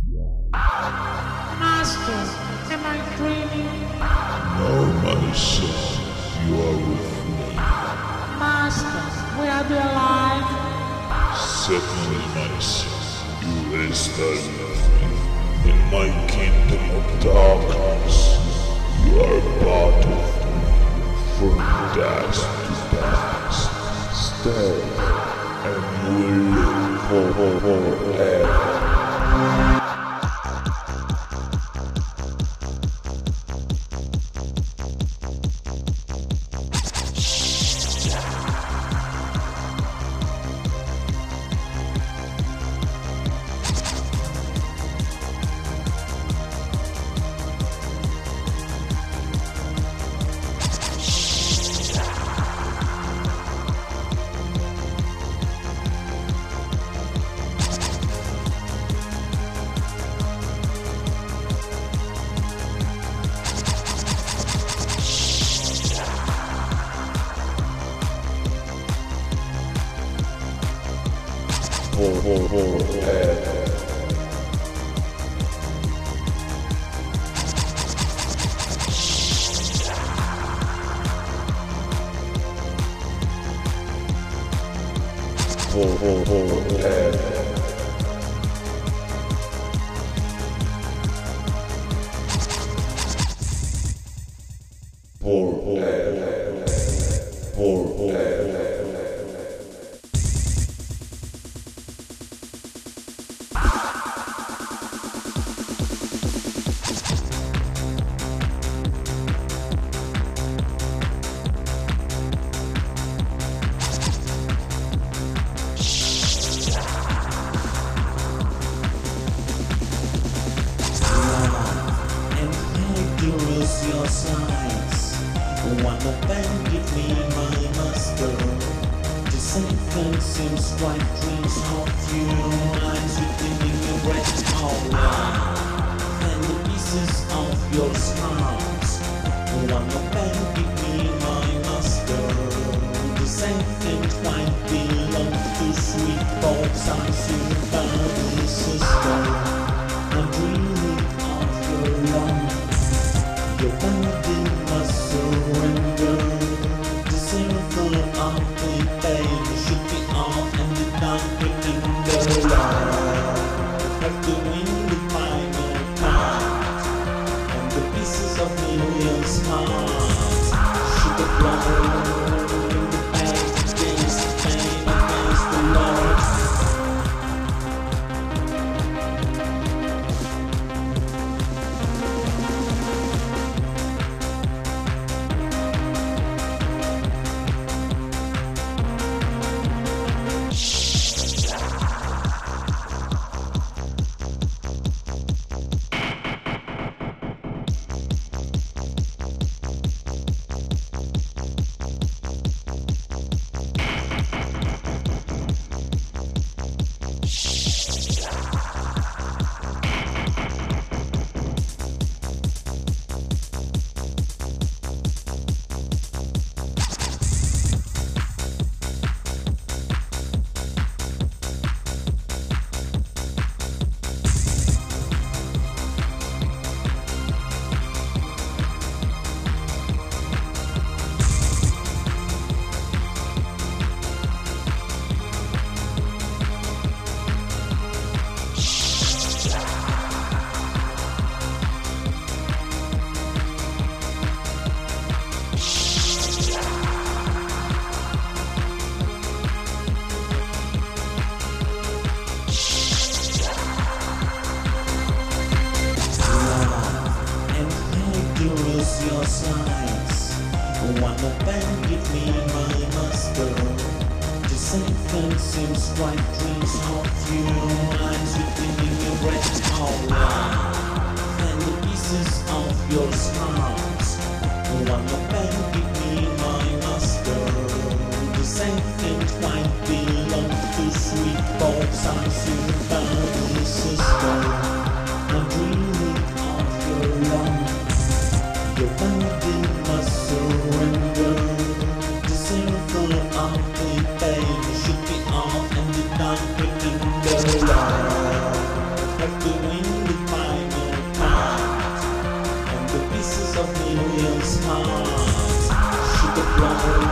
Master, am I dreaming? No, my son, you are with me. Master, we are the alive. Certainly, my son, you will stand with me. In my kingdom of darkness, you are part of me. From dust to dust, stay, and you will live forever. Forever. Your signs. One of them give me my master. The same thing seems quite dreams of you. Lines within your breath all and the pieces of your scars. One of them give me my master. The same thing quite belong to sweet box I see sister. I'm dreaming of your love. Your body must surrender. The symbol of the pain should be off and the dark within the light. Have to win the final fight, and the pieces of millions hearts should have blown in the pain against the pain against the Lord. Your signs. One of them give me my master. The same thing seems quite dreams of you. Lines within your breath all and the pieces of your scars. One of them give me my master. The same thing quite belong to sweet box I see by sister. I'm dreaming of your love. Your body must surrender. The symbol of the pain should be off and the dark within the light. Have to win million heart. Sugar plum